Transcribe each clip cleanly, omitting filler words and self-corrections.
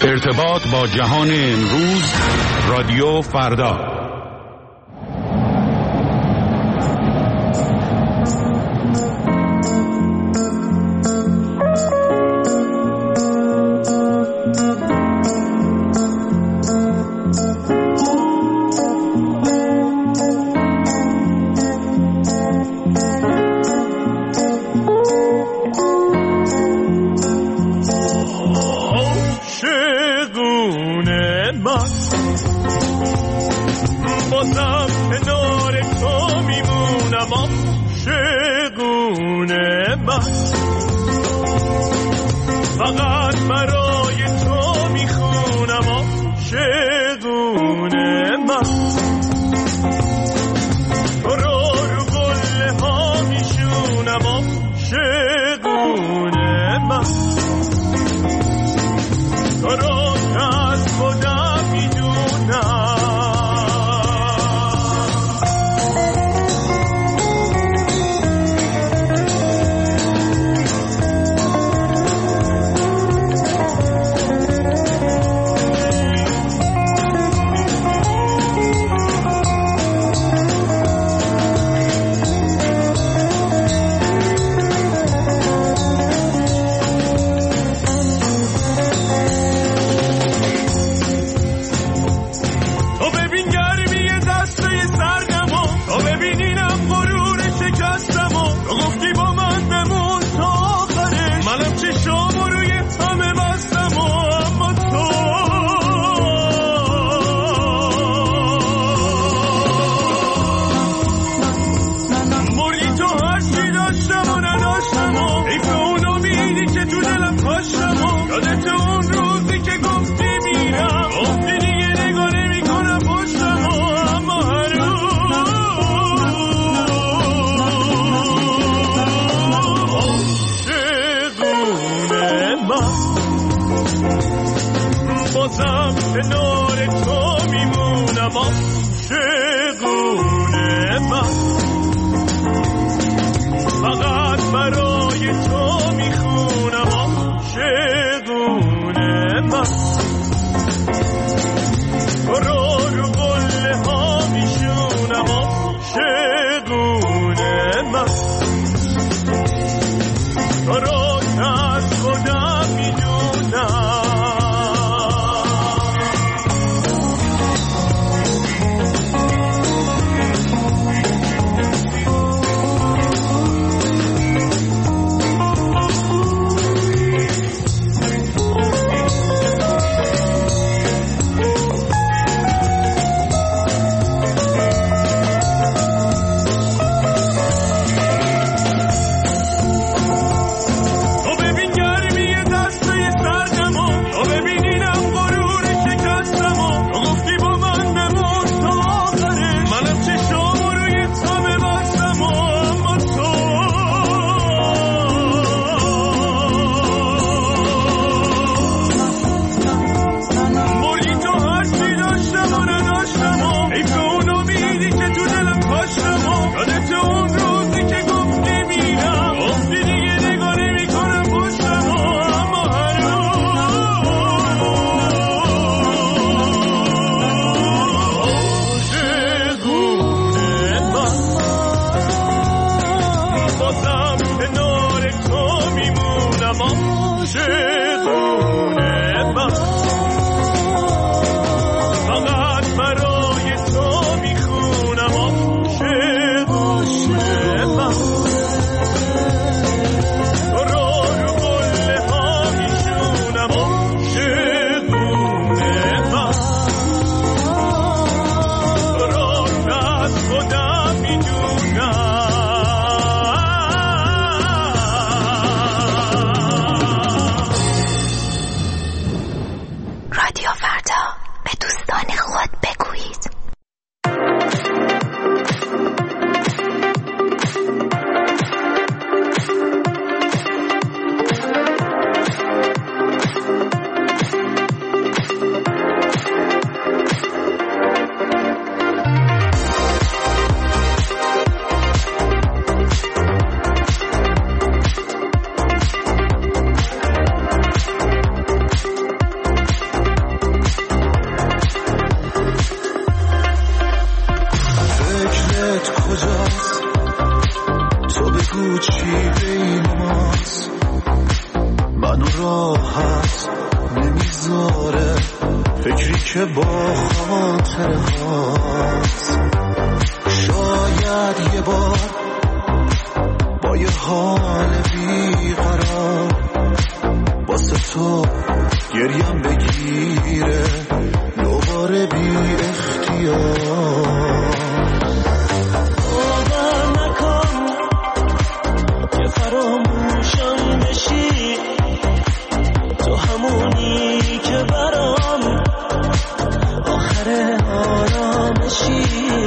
ارتباط با جهان امروز، رادیو فردا. راحت نمیذاره، فکری که با خاطره هاست. شاید یه بار با یه حال بیقرار واسه تو گریم بگیره دوباره بی اختیار. باور نکن که فراموشم بشی، تو همونی که برام آخر آرامشی.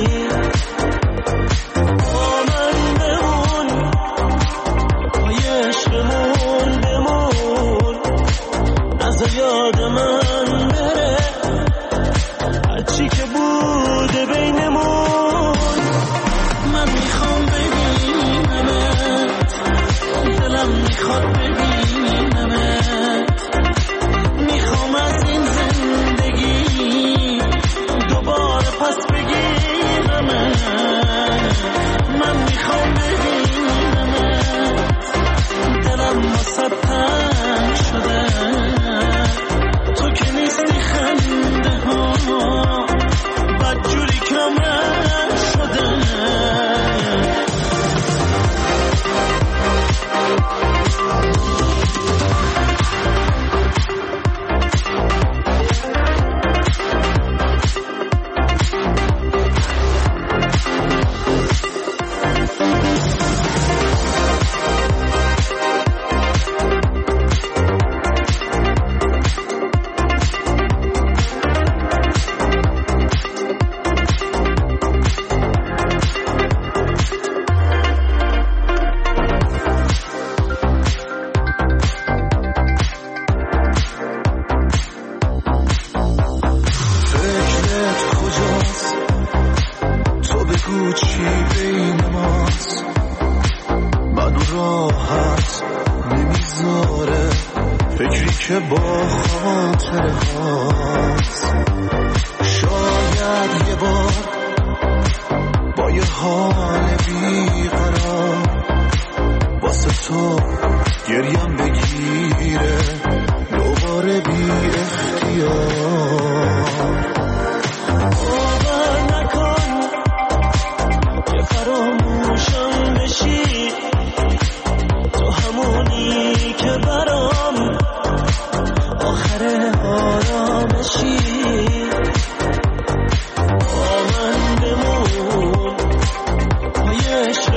با من بمون، با عشقمون بمون، نذار یاد من بره هرچی که بوده بینمون. من میخوام ببینمت، دلم میخواد ببینمت، میخوام از این زندگی دوباره پس بگیرمت. من میخوام ببینمت، دلم واسه تنگ شده، تو که نیستی خنده ها بدجوری کمر شده. که با خاطره هاست. شاید یه بار با یه حال بیقرار واسه تو گریم بگیره دوباره بی اختیار. باور نکن که فراموشم بشی، تو همونی که برام آخر آرامشی. با من بمون، با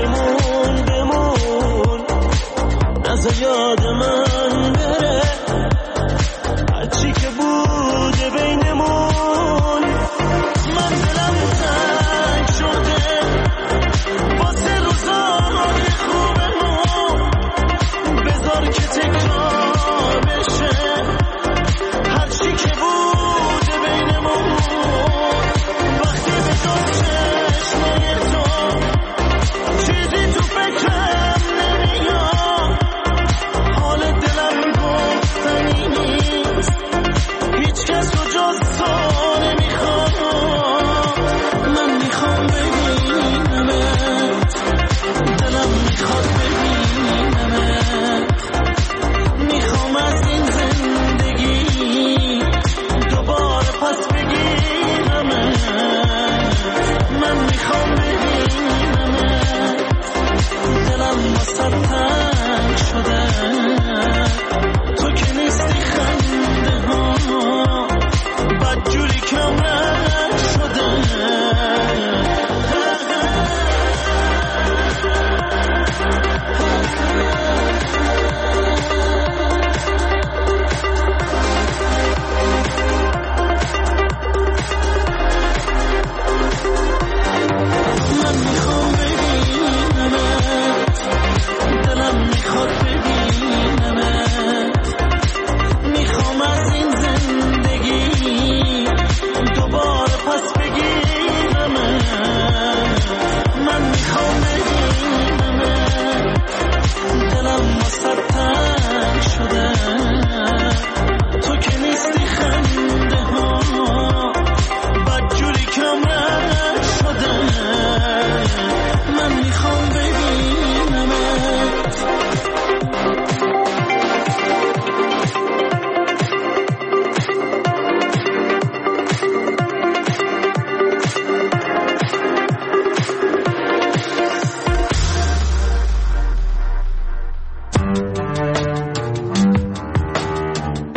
عشقمون بمون، نذار یاد من بره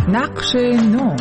نقش نو.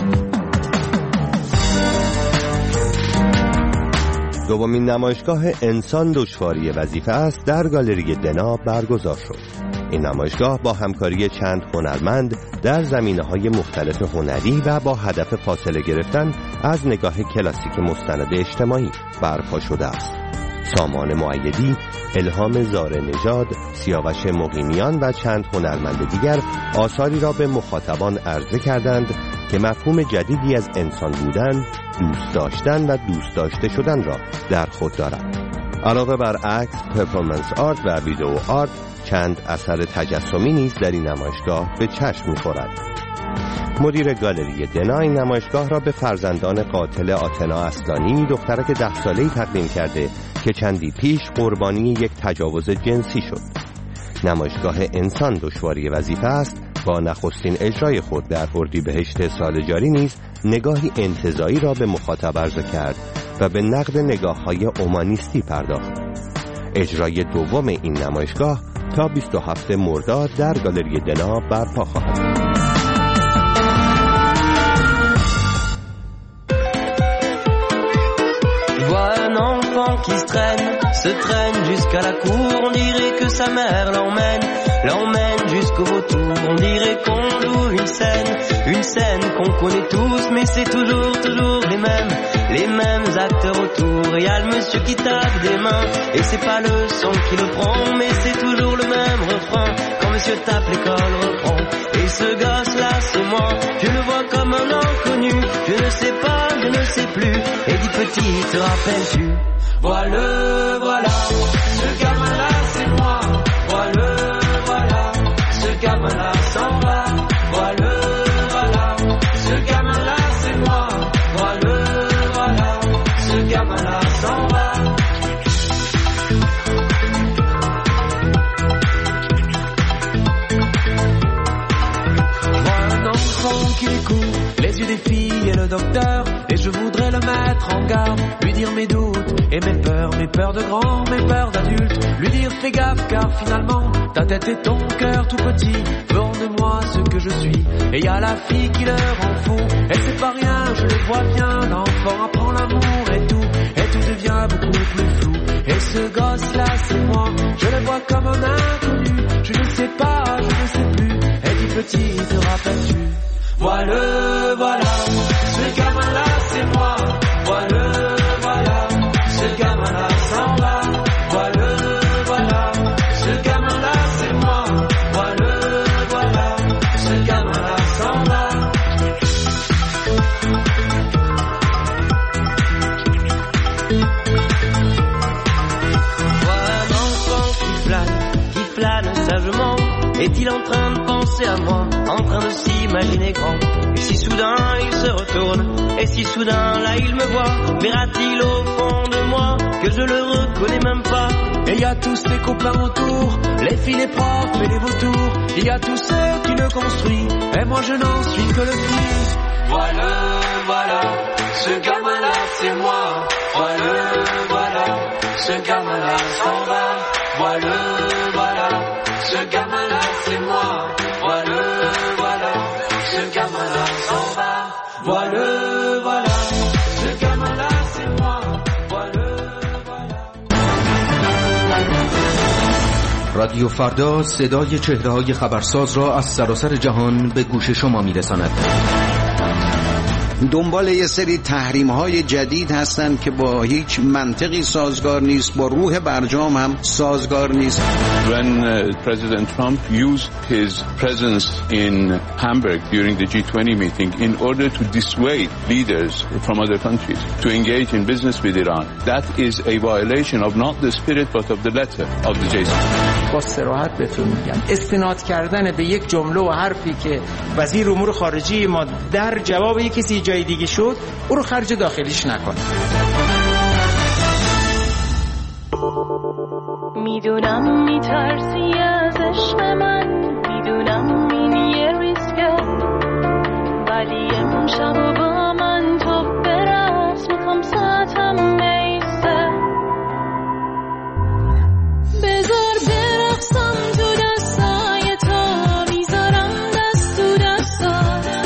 دومین نمایشگاه انسان دشواری وظیفه است در گالری دنا برگزار شد. این نمایشگاه با همکاری چند هنرمند در زمینه‌های مختلف هنری و با هدف فاصله گرفتن از نگاه کلاسیک مستند اجتماعی برپا شده است. سامان مؤیدی، الهام زارنژاد، سیاوش مقیمیان و چند هنرمند دیگر آثاری را به مخاطبان عرضه کردند که مفهوم جدیدی از انسان بودن، دوست داشتن و دوست داشته شدن را در خود دارد. علاوه بر عکس، پرفورمنس آرت و ویدئو آرت، چند اثر تجسمی نیز در این نمایشگاه به چشم می‌خورد. مدیر گالری دنا این نمایشگاه را به فرزندان قاتل آتنا اصلانی، دخترک 10 ساله‌ای تقدیم کرده که چندی پیش قربانی یک تجاوز جنسی شد. نمایشگاه انسان دشواری وظیفه است با نخستین اجرای خود در اردیبهشت سال جاری نیز نگاهی انتزاعی را به مخاطب عرضه کرد و به نقد نگاه‌های اومانیستی پرداخت. اجرای دوم این نمایشگاه تا 27 مرداد در گالری دنا برپا خواهد بود. Qui se traîne jusqu'à la cour, on dirait que sa mère l'emmène jusqu'au vautour, on dirait qu'on joue une scène qu'on connaît tous, mais c'est toujours les mêmes acteurs autour. Il y a le monsieur qui tape des mains, et c'est pas le son qui le prend, mais c'est toujours le même refrain, quand monsieur tape l'école reprend. Et ce gosse-là c'est moi, je le vois comme un inconnu, je ne sais pas, je ne sais plus, et dit petit, te rappelles-tu? Voilà, ce gamin-là c'est moi. Voilà, ce gamin-là s'en va. Voilà, ce gamin-là c'est moi. Voilà, ce gamin-là s'en va. Vois un enfant qui court, les yeux des filles et le docteur, et je voudrais le mettre en garde, lui dire mes doutes et mes peurs de grand, mes peurs d'adulte, lui dire fais gaffe car finalement ta tête et ton cœur tout petit feront de moi ce que je suis. Et y a la fille qui leur en fout, et c'est pas rien, je le vois bien, l'enfant apprend l'amour et tout devient beaucoup plus flou. Et ce gosse là c'est moi, je le vois comme un inconnu, je ne sais pas, je ne sais plus, et dit petit te rappelles-tu? Voilà, ce gamin là c'est moi. Voilà, ce gamin-là s'en va. Voilà, ce gamin-là c'est moi. Voilà, ce gamin-là s'en va. Vois un enfant qui plane sagement. Est-il en train de penser à moi, en train de s'imaginer grand? Et si soudain il se retourne, et si soudain là il me voit, verra-t-il au fond de moi que je le reconnais même pas? Et il y a tous ses copains autour, les filles, les profs et les vautours. Il y a tous ceux qui le construisent, et moi je n'en suis que le fruit. Voilà, ce gamin-là c'est moi. Voilà, ce gamin-là s'en va. Voilà, ce gamin-là c'est moi. Voilà, ce gamin-là s'en va. Voilà, ce gamin-là c'est moi. رادیو فردا صدای چهره‌های خبرساز را از سراسر جهان به گوش شما می‌رساند. دنبال یه سری تحریم‌های جدید هستند که با هیچ منطقی سازگار نیست، با روح برجام هم سازگار نیست. When President Trump used his presence in Hamburg during the G20 meeting in order to dissuade leaders from other countries to engage in business with Iran, that is a violation of not the spirit but of the letter of the G20. با صراحت بهتون میگم استناد کردن به یک جمله و حرفی که وزیر امور خارجه ما در جواب یک کسی جای دیگه شد، او رو خرج داخلیش نکن. میدونم میترسی از عشق من، میدونم این یه ریسکه، ولی امشب و با من تو برقص، میخوام ساعتم میسته، بذار برقصم تو دستای تو، میذارم دست تو دستات،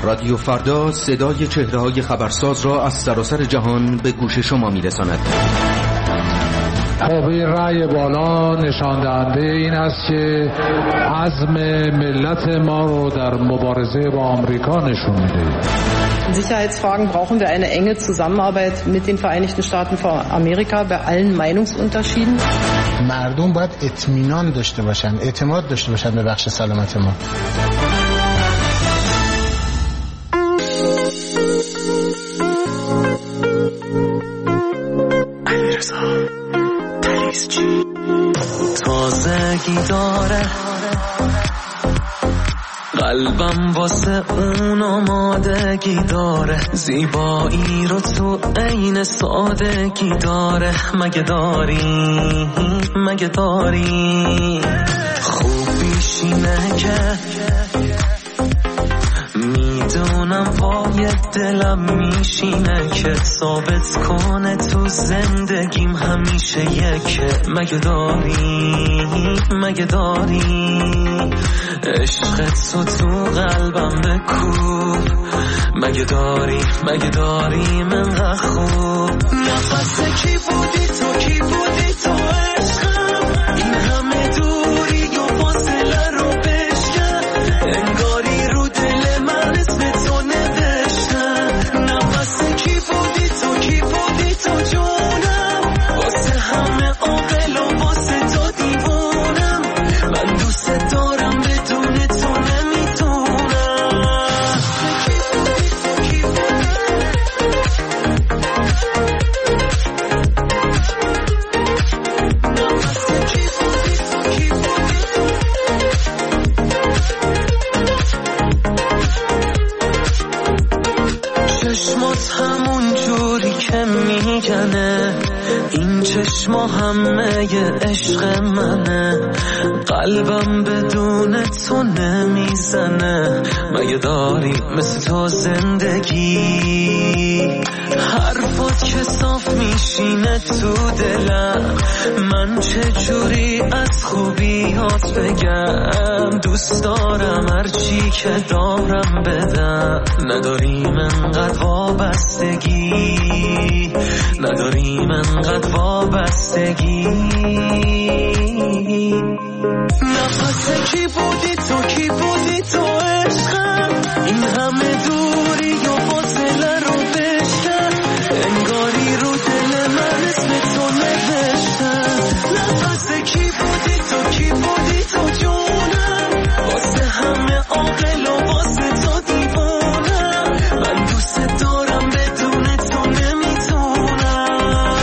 رادیو فردا صدای چهره‌های خبرساز را از سراسر جهان به گوش شما می‌رساند. خب این رأی بالا نشان دهنده این است که عزم ملت ما رو در مبارزه با آمریکا نشون میده. In Sicherheitsfragen brauchen wir eine enge Zusammenarbeit mit den Vereinigten Staaten von Amerika bei allen Meinungsunterschieden. مردم باید اطمینان داشته باشن، اعتماد داشته باشن به بخش سلامت ما. تازگی داره قلبم واسه اون آمادگی داره، زیبایی رو تو عین سادگی داره. مگه داری خوبیش اینه که میدونم پای دلم میشینه که ثابت کنه تو زندگیم همیشه یکه. مگه داری عشق تو قلبم بکوب. مگه داری من خوب. نفس کی بودی تو عشقم، این همه دوری و فاصله رو بشکن، انگاری رو دل من اسم تو نوشتن. نفس کی بودی تو جونم، واسه همه عاقل و واسه تو دیوونم. من دوست دارم بدون تو نمیتونم. چشمات همون جوری که میگنه، این چشما همه عشق منه، قلبم بدون تو نمیزنه. مگه داری مثل تو زندگی، حرفات که صاف میشینه تو دلم، من چجوری از خوبیات بگم. دوست دارم هرچی که دارم بدم، نداریم انقدر وابستگی، نفس کی بودی تو عشقم، این همه دوری و فاصله رو بشکن، انگاری رو دل من اسم تو نوشتن. نفس کی بودی تو جونم، واسه همه عاقل و واسه تو دیوانم. من دوست دارم بدون تو نمیتونم.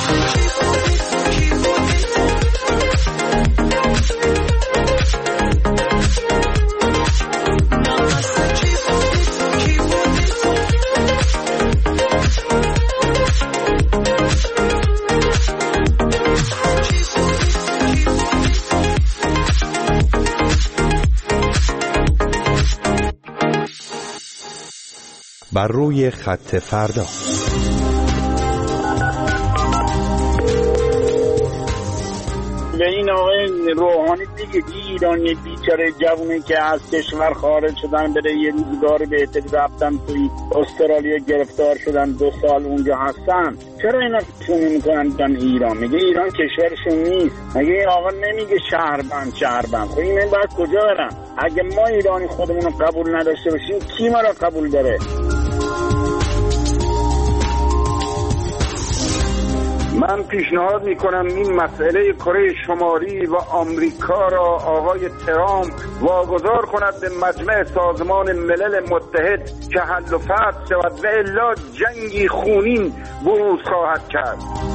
بر روی خط فردا. به این آقای روحانی بگید ایرانی بیچاره جوونه که از کشور خارج شدن بره یه روزگار بهتری رفتن توی استرالیا گرفتار شدن 2 سال اونجا هستن، چرا اینا تونی میکنن بیان ایران؟ میگه ایران کشورشون نیست. مگه این آقا نمیگه شهربند؟ خب این باید کجا برن؟ اگه ما ایرانی خودمون رو قبول نداشته باشیم کی ما رو قبول داره؟ من پیشنهاد میکنم این مسئله کره شمالی و آمریکا را آقای ترامپ واگذار کند به مجمع سازمان ملل متحد که حل و فصل شود و الا جنگی خونین بروز خواهد کرد.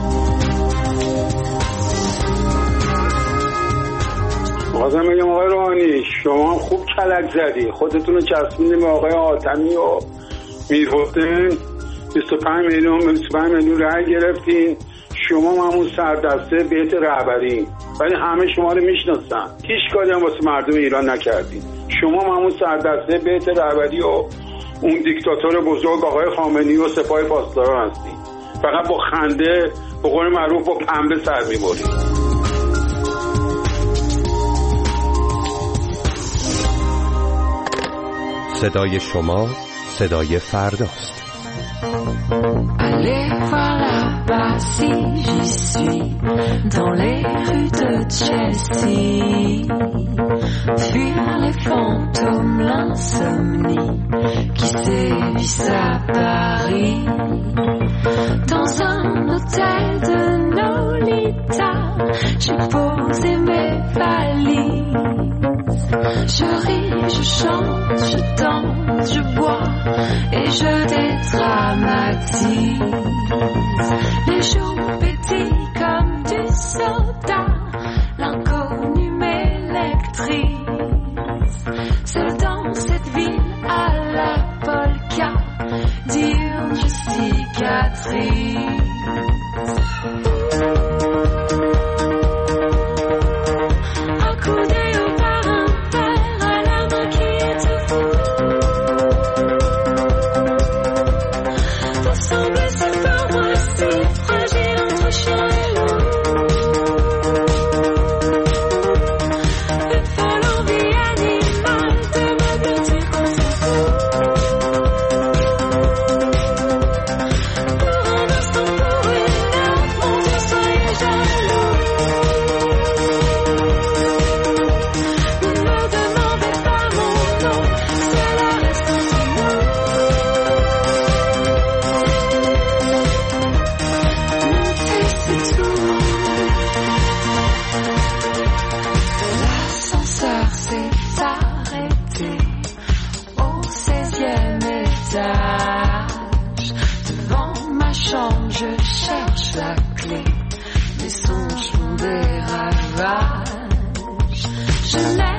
بازم میگم آقای روحانی شما خوب کلک زدی، خودتون رو چسبیدین به آقای حاتمی و میرحسین، 25 میلیون رای گرفتین. شما همون سردسته بیت رهبری، ولی همه شما رو میشناسن، هیچ کاری هم واسه مردم ایران نکردین. شما همون سردسته بیت رهبری و اون دیکتاتور بزرگ آقای خامنه‌ای و سپاه پاسداران هستین. فقط با خنده به قول معروف با پنبه سر میبرید. صدای شما، صدای فرداست. Allez voir là-bas si j'y suis, dans les rues de Chelsea. Fuir les fantômes, l'insomnie qui sévissent à Paris. Dans un hôtel de Nolita, j'ai posé mes valises. Je ris, je chante, je danse, je bois et je dédramatise. Les jours pétillent comme du soda, l'inconnu m'électrise. Seul dans cette ville à la polka, diurne je cicatrise. Accoudé au parrain père, à la main qui étouffe. Vous semblez si fort, moi si fragile entre chien et loup. Une folle envie animale de me blottir comme ça. Pour un instant, pour une heure, mon Dieu, soyez jaloux. Ne me demandez pas mon nom, cela reste entre nous. Montez, c'est tout. L'ascenseur s'est arrêté au 16e étage. Devant ma chambre, je cherche la clé. Mes songes font des ravages. Je l'ai